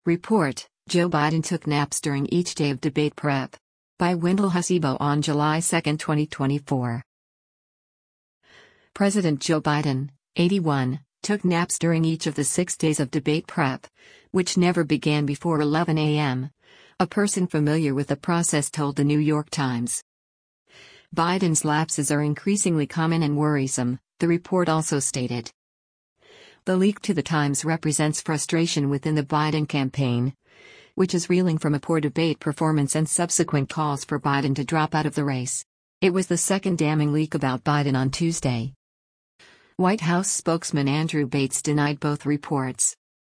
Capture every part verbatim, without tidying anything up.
Report: Joe Biden took naps during each day of debate prep. By Wendell Hasibo on July second, twenty twenty-four. President Joe Biden, eighty-one, took naps during each of the six days of debate prep, which never began before eleven a m A person familiar with the process told the New York Times. Biden's lapses are increasingly common and worrisome, the report also stated. The leak to the Times represents frustration within the Biden campaign, which is reeling from a poor debate performance and subsequent calls for Biden to drop out of the race. It was the second damning leak about Biden on Tuesday. White House spokesman Andrew Bates denied both reports.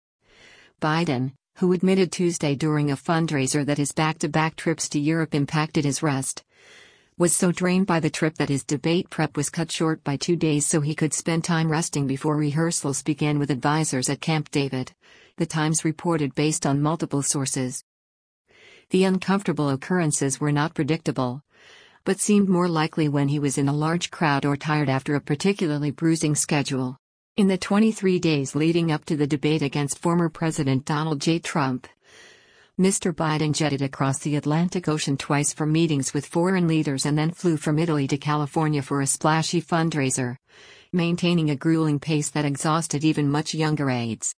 Biden, who admitted Tuesday during a fundraiser that his back-to-back trips to Europe impacted his rest, was so drained by the trip that his debate prep was cut short by two days so he could spend time resting before rehearsals began with advisors at Camp David, the Times reported based on multiple sources. The uncomfortable occurrences were not predictable, but seemed more likely when he was in a large crowd or tired after a particularly bruising schedule. In the twenty-three days leading up to the debate against former President Donald J. Trump, Mister Biden jetted across the Atlantic Ocean twice for meetings with foreign leaders and then flew from Italy to California for a splashy fundraiser, maintaining a grueling pace that exhausted even much younger aides.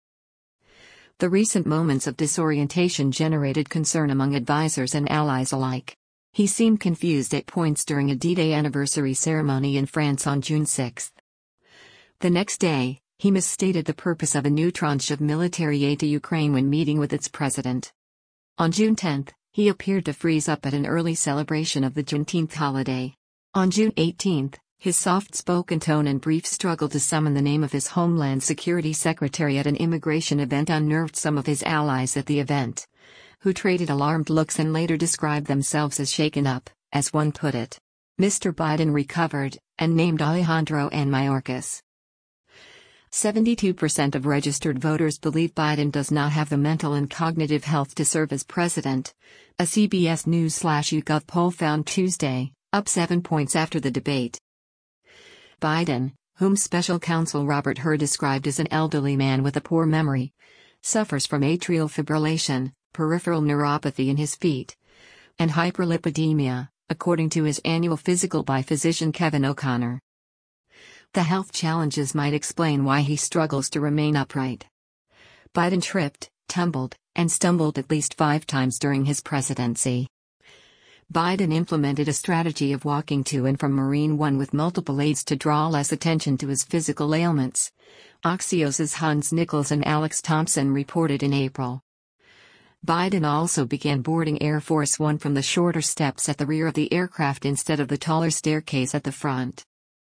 The recent moments of disorientation generated concern among advisors and allies alike. He seemed confused at points during a D-Day anniversary ceremony in France on June sixth. The next day, he misstated the purpose of a new tranche of military aid to Ukraine when meeting with its president. On June tenth, he appeared to freeze up at an early celebration of the Juneteenth holiday. On June eighteenth, his soft-spoken tone and brief struggle to summon the name of his Homeland Security Secretary at an immigration event unnerved some of his allies at the event, who traded alarmed looks and later described themselves as shaken up, as one put it. Mister Biden recovered, and named Alejandro N. Mayorkas. seventy-two percent of registered voters believe Biden does not have the mental and cognitive health to serve as president, a C B S News/YouGov poll found Tuesday, up seven points after the debate. Biden, whom special counsel Robert Hur described as an elderly man with a poor memory, suffers from atrial fibrillation, peripheral neuropathy in his feet, and hyperlipidemia, according to his annual physical by physician Kevin O'Connor. The health challenges might explain why he struggles to remain upright. Biden tripped, tumbled, and stumbled at least five times during his presidency. Biden implemented a strategy of walking to and from Marine One with multiple aides to draw less attention to his physical ailments, Axios's Hans Nichols and Alex Thompson reported in April. Biden also began boarding Air Force One from the shorter steps at the rear of the aircraft instead of the taller staircase at the front.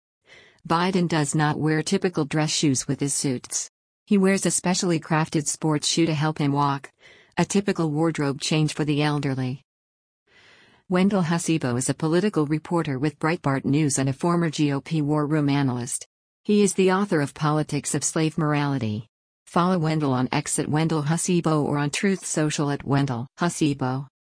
Biden does not wear typical dress shoes with his suits. He wears a specially crafted sports shoe to help him walk, a typical wardrobe change for the elderly. Wendell Hasibo is a political reporter with Breitbart News and a former G O P war room analyst. He is the author of Politics of Slave Morality. Follow Wendell on X at Wendell Hasibo or on Truth Social at Wendell Hasibo.